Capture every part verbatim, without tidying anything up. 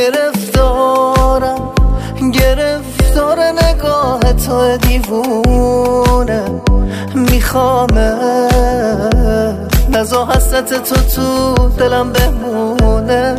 گرفتارم گرفتار نگاه تو دیوونه، میخوامه نزا حسرت تو تو دلم بمونه.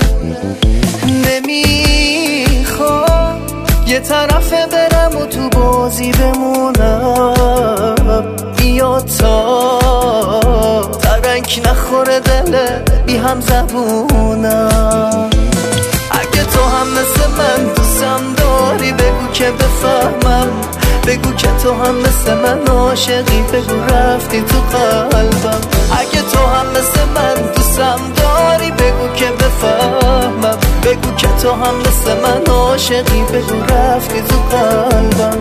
نمیخوام یه طرفه برم و تو بازی بمونم، بیا تا ترنگ نخوره دل بی هم زبونم. اگه تو هم مثل من دوستم داری بگو که بفهمم، بگو که تو هم مثل من عاشقی، بگو رفتی تو قلبم. اگه تو هم مثل من دوستم داری بگو که بفهمم، بگو که تو هم مثل من عاشقی، بگو رفتی تو قلبم.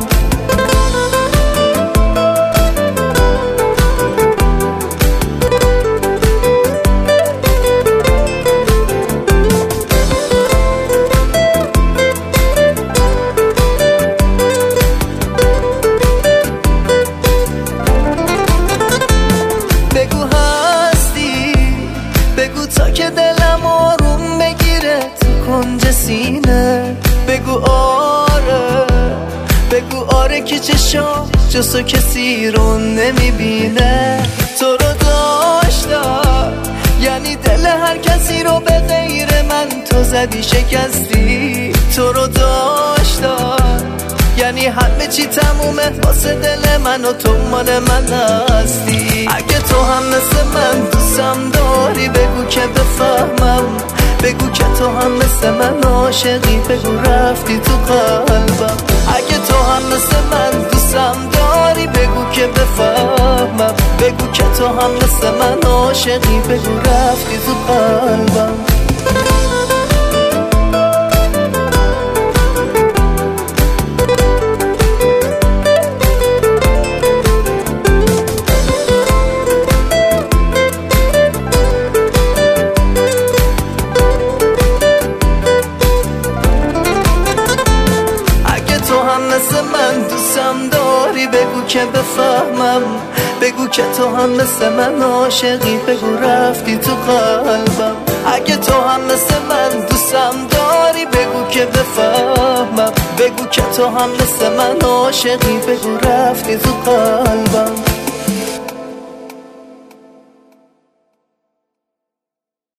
بگو هستی، بگو تا که دلم آروم بگیره تو کنج سینه. بگو آره، بگو آره که چشام جستو کسی رو نمیبینه. تو رو داشتم یعنی دل هر کسی رو به غیر من تو زدی شکستی. تو رو داشتم یعنی همه چی تمومه واسه دل من و تو مال من هستی. اگه تو هم مثل من دوستم داری بگو که بفهمم، بگو که تو هم مثل من عاشقی، بگو رفتی تو قلبم. اگه تو هم مثل من دوستم داری بگو که بفهمم، بگو که تو هم مثل من عاشقی، بگو رفتی تو قلبم. مثل من دوستم داری بگو که بفهمم، بگو که تو هم مثل من عاشقی، بگو رفتی تو قلبم. اگه تو هم مثل من دوستم داری بگو که بفهمم، بگو که تو هم مثل من عاشقی، بگو رفتی تو قلبم.